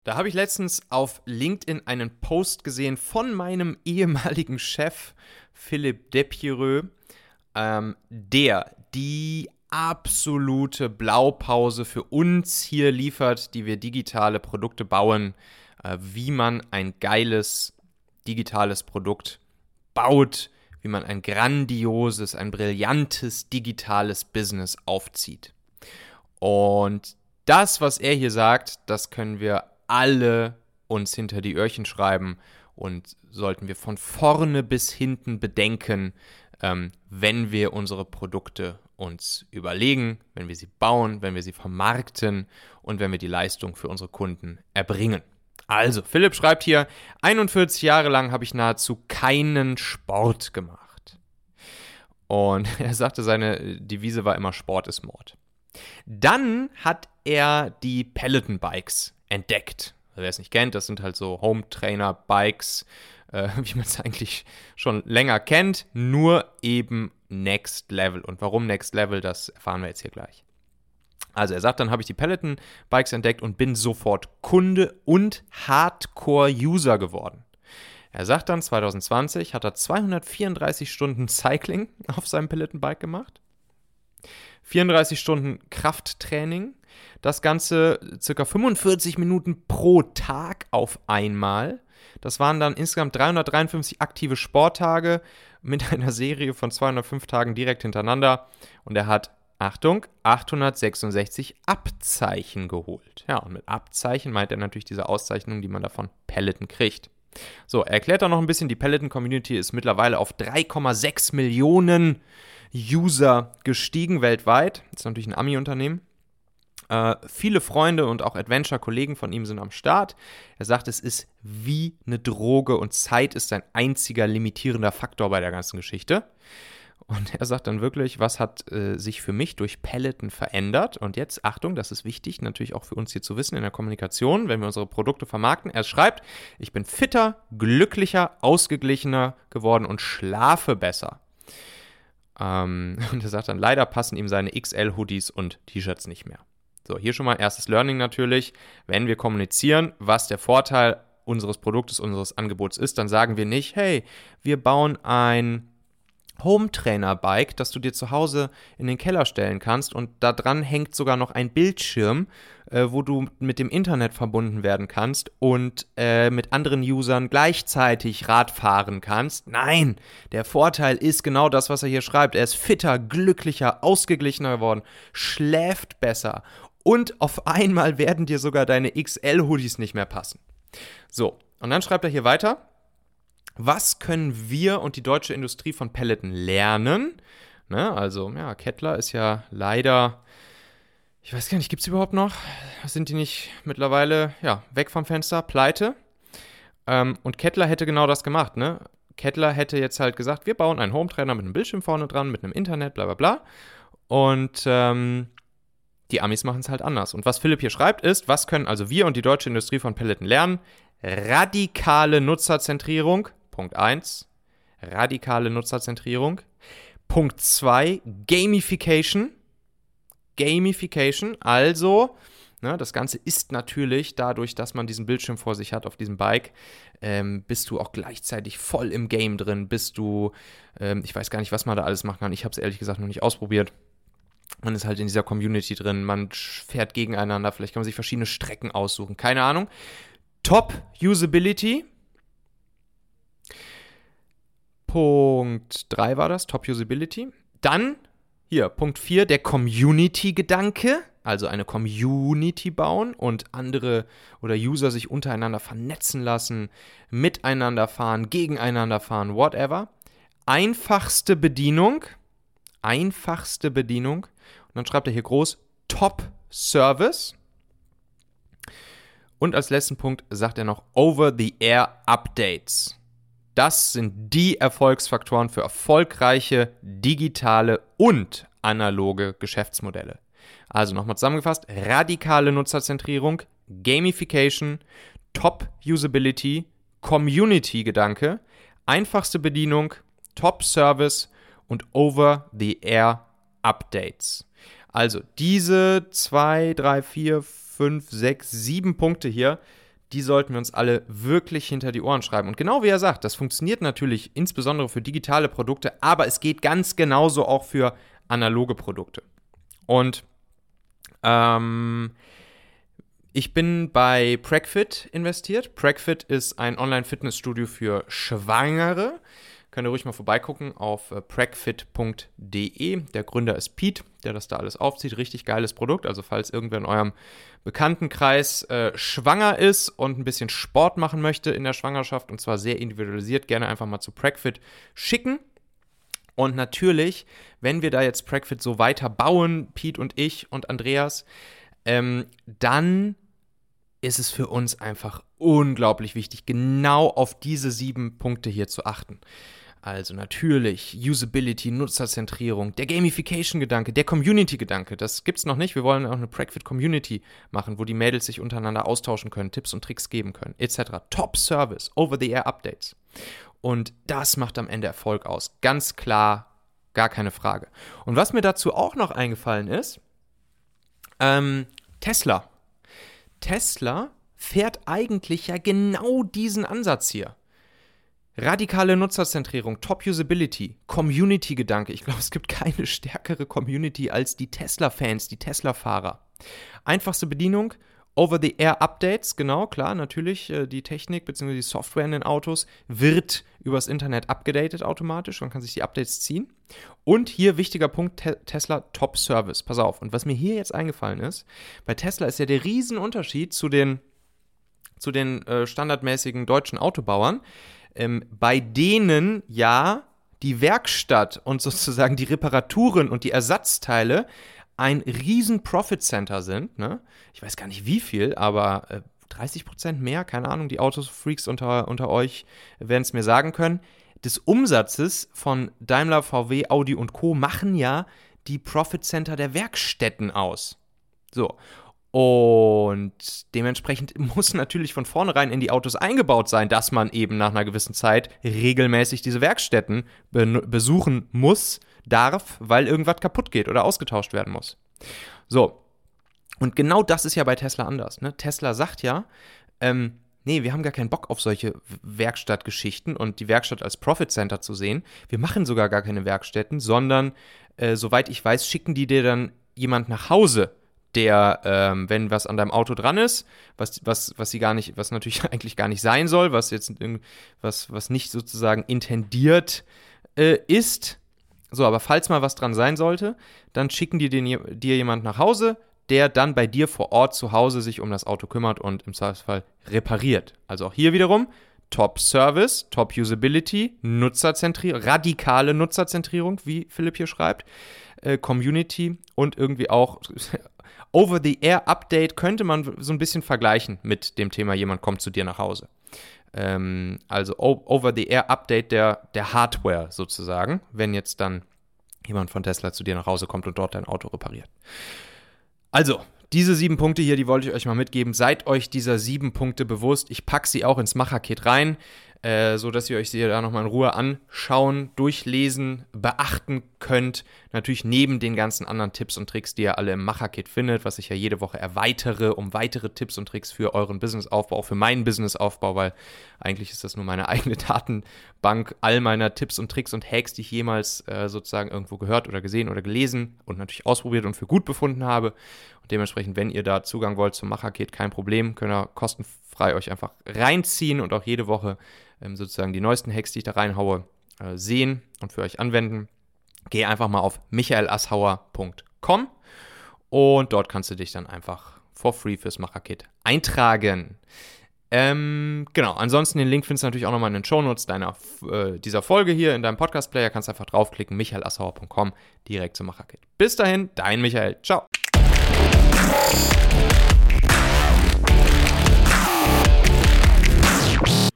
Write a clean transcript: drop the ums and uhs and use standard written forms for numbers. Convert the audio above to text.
Da habe ich letztens auf LinkedIn einen Post gesehen von meinem ehemaligen Chef Philipp Depiereux, der die absolute Blaupause für uns hier liefert, die wir digitale Produkte bauen, wie man ein geiles digitales Produkt baut, wie man ein grandioses, ein brillantes digitales Business aufzieht. Und das, was er hier sagt, das können wir alle uns hinter die Öhrchen schreiben und sollten wir von vorne bis hinten bedenken, wenn wir unsere Produkte uns überlegen, wenn wir sie bauen, wenn wir sie vermarkten und wenn wir die Leistung für unsere Kunden erbringen. Also, Philipp schreibt hier, 41 Jahre lang habe ich nahezu keinen Sport gemacht. Und er sagte, seine Devise war immer, Sport ist Mord. Dann hat er die Peloton-Bikes entdeckt. Wer es nicht kennt, das sind halt so Home-Trainer-Bikes, wie man es eigentlich schon länger kennt, nur eben Next Level. Und warum Next Level, das erfahren wir jetzt hier gleich. Also er sagt, dann habe ich die Peloton-Bikes entdeckt und bin sofort Kunde und Hardcore-User geworden. Er sagt dann, 2020 hat er 234 Stunden Cycling auf seinem Peloton-Bike gemacht. 34 Stunden Krafttraining, das Ganze ca. 45 Minuten pro Tag auf einmal. Das waren dann insgesamt 353 aktive Sporttage mit einer Serie von 205 Tagen direkt hintereinander. Und er hat, Achtung, 866 Abzeichen geholt. Ja, und mit Abzeichen meint er natürlich diese Auszeichnung, die man da von Peloton kriegt. So, er erklärt dann noch ein bisschen, die Peloton-Community ist mittlerweile auf 3,6 Millionen User gestiegen weltweit. Das ist natürlich ein Ami-Unternehmen. Viele Freunde und auch Adventure-Kollegen von ihm sind am Start. Er sagt, es ist wie eine Droge und Zeit ist ein einziger limitierender Faktor bei der ganzen Geschichte. Und er sagt dann wirklich, was hat sich für mich durch Peloton verändert? Und jetzt, Achtung, das ist wichtig, natürlich auch für uns hier zu wissen in der Kommunikation, wenn wir unsere Produkte vermarkten. Er schreibt, ich bin fitter, glücklicher, ausgeglichener geworden und schlafe besser. Und er sagt dann, leider passen ihm seine XL-Hoodies und T-Shirts nicht mehr. So, hier schon mal erstes Learning natürlich. Wenn wir kommunizieren, was der Vorteil unseres Produktes, unseres Angebots ist, dann sagen wir nicht, hey, wir bauen ein Home-Trainer-Bike, das du dir zu Hause in den Keller stellen kannst und da dran hängt sogar noch ein Bildschirm, wo du mit dem Internet verbunden werden kannst und mit anderen Usern gleichzeitig Rad fahren kannst. Nein, der Vorteil ist genau das, was er hier schreibt. Er ist fitter, glücklicher, ausgeglichener geworden, schläft besser und auf einmal werden dir sogar deine XL-Hoodies nicht mehr passen. So, und dann schreibt er hier weiter. Was können wir und die deutsche Industrie von Peloton lernen? Ne, also, ja, Kettler ist ja leider, ich weiß gar nicht, gibt es überhaupt noch? Sind die nicht mittlerweile, ja, weg vom Fenster, pleite? Und Kettler hätte genau das gemacht, ne? Kettler hätte jetzt halt gesagt, wir bauen einen Home-Trainer mit einem Bildschirm vorne dran, mit einem Internet, bla bla bla. Und die Amis machen es halt anders. Und was Philipp hier schreibt ist, was können also wir und die deutsche Industrie von Peloton lernen? Radikale Nutzerzentrierung. Punkt 1, radikale Nutzerzentrierung. Punkt 2, Gamification. Gamification, also, ne, das Ganze ist natürlich dadurch, dass man diesen Bildschirm vor sich hat auf diesem Bike, bist du auch gleichzeitig voll im Game drin, bist du, ich weiß gar nicht, was man da alles machen kann, ich habe es ehrlich gesagt noch nicht ausprobiert. Man ist halt in dieser Community drin, man fährt gegeneinander, vielleicht kann man sich verschiedene Strecken aussuchen, keine Ahnung. Top Usability. Punkt 3 war das, Top Usability. Dann, hier, Punkt 4, der Community-Gedanke, also eine Community bauen und andere oder User sich untereinander vernetzen lassen, miteinander fahren, gegeneinander fahren, whatever. Einfachste Bedienung. Und dann schreibt er hier groß, Top Service. Und als letzten Punkt sagt er noch Over-the-Air-Updates. Das sind die Erfolgsfaktoren für erfolgreiche digitale und analoge Geschäftsmodelle. Also nochmal zusammengefasst, radikale Nutzerzentrierung, Gamification, Top-Usability, Community-Gedanke, einfachste Bedienung, Top-Service und Over-the-Air-Updates. Also diese 2, 3, 4, 5, 6, 7 Punkte hier, die sollten wir uns alle wirklich hinter die Ohren schreiben. Und genau wie er sagt, das funktioniert natürlich insbesondere für digitale Produkte, aber es geht ganz genauso auch für analoge Produkte. Und ich bin bei Pragfit investiert. Pragfit ist ein Online-Fitnessstudio für Schwangere. Könnt ihr ruhig mal vorbeigucken auf pragfit.de. Der Gründer ist Pete, der das da alles aufzieht. Richtig geiles Produkt. Also falls irgendwer in eurem Bekanntenkreis schwanger ist und ein bisschen Sport machen möchte in der Schwangerschaft, und zwar sehr individualisiert, gerne einfach mal zu Pragfit schicken. Und natürlich, wenn wir da jetzt Pragfit so weiter bauen, Pete und ich und Andreas, dann ist es für uns einfach unglaublich wichtig, genau auf diese 7 Punkte hier zu achten. Also natürlich Usability, Nutzerzentrierung, der Gamification-Gedanke, der Community-Gedanke. Das gibt's noch nicht. Wir wollen auch eine Pragfit-Community machen, wo die Mädels sich untereinander austauschen können, Tipps und Tricks geben können, etc. Top-Service, Over-the-Air-Updates. Und das macht am Ende Erfolg aus. Ganz klar, gar keine Frage. Und was mir dazu auch noch eingefallen ist, Tesla. Tesla fährt eigentlich ja genau diesen Ansatz hier. Radikale Nutzerzentrierung, Top-Usability, Community-Gedanke. Ich glaube, es gibt keine stärkere Community als die Tesla-Fans, die Tesla-Fahrer. Einfachste Bedienung, Over-the-Air-Updates, genau, klar, natürlich, die Technik bzw. die Software in den Autos wird übers Internet abgedatet automatisch, man kann sich die Updates ziehen. Und hier wichtiger Punkt, Tesla Top-Service, pass auf. Und was mir hier jetzt eingefallen ist, bei Tesla ist ja der Riesenunterschied zu den standardmäßigen deutschen Autobauern, bei denen ja die Werkstatt und sozusagen die Reparaturen und die Ersatzteile ein riesen Profit-Center sind, ne? Ich weiß gar nicht wie viel, aber 30% mehr, keine Ahnung, die Autofreaks unter euch werden es mir sagen können, des Umsatzes von Daimler, VW, Audi und Co. machen ja die Profit-Center der Werkstätten aus. So. Und dementsprechend muss natürlich von vornherein in die Autos eingebaut sein, dass man eben nach einer gewissen Zeit regelmäßig diese Werkstätten besuchen muss, darf, weil irgendwas kaputt geht oder ausgetauscht werden muss. So, und genau das ist ja bei Tesla anders. Ne? Tesla sagt ja, nee, wir haben gar keinen Bock auf solche Werkstattgeschichten und die Werkstatt als Profit Center zu sehen. Wir machen sogar gar keine Werkstätten, sondern, soweit ich weiß, schicken die dir dann jemand nach Hause, der, wenn was an deinem Auto dran ist, was natürlich eigentlich gar nicht sein soll, was nicht sozusagen intendiert ist. So, aber falls mal was dran sein sollte, dann schicken die dir jemand nach Hause, der dann bei dir vor Ort zu Hause sich um das Auto kümmert und im Zweifelsfall repariert. Also auch hier wiederum Top-Service, Top-Usability, radikale Nutzerzentrierung, wie Philipp hier schreibt, Community und irgendwie auch Over-the-Air-Update könnte man so ein bisschen vergleichen mit dem Thema, jemand kommt zu dir nach Hause. Also Over-the-Air-Update der Hardware sozusagen, wenn jetzt dann jemand von Tesla zu dir nach Hause kommt und dort dein Auto repariert. Also, diese 7 Punkte hier, die wollte ich euch mal mitgeben. Seid euch dieser 7 Punkte bewusst. Ich packe sie auch ins Macherkit rein, sodass ihr euch sie da nochmal in Ruhe anschauen, durchlesen, beachten könnt. Natürlich neben den ganzen anderen Tipps und Tricks, die ihr alle im Macherkit findet, was ich ja jede Woche erweitere, um weitere Tipps und Tricks für euren Businessaufbau, auch für meinen Businessaufbau, weil eigentlich ist das nur meine eigene Datenbank all meiner Tipps und Tricks und Hacks, die ich jemals sozusagen irgendwo gehört oder gesehen oder gelesen und natürlich ausprobiert und für gut befunden habe. Und dementsprechend, wenn ihr da Zugang wollt zum Macherkit, kein Problem, könnt ihr kostenfrei euch einfach reinziehen und auch jede Woche sozusagen die neuesten Hacks, die ich da reinhaue, sehen und für euch anwenden. Geh einfach mal auf michaelassauer.com und dort kannst du dich dann einfach for free fürs Macherkit eintragen. Genau, ansonsten den Link findest du natürlich auch nochmal in den Shownotes dieser Folge hier in deinem Podcast-Player. Kannst einfach draufklicken, michaelassauer.com, direkt zum Macherkit. Bis dahin, dein Michael. Ciao.